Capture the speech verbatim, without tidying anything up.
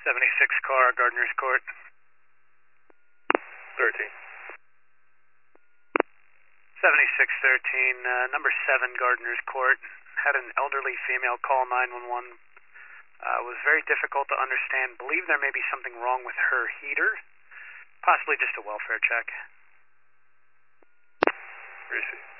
seventy-six car, Gardner's Court. thirteen. seventy-six thirteen, uh, number seven, Gardner's Court. Had an elderly female call nine one one. Uh, was very difficult to understand. Believe there may be something wrong with her heater. Possibly just a welfare check. Receive.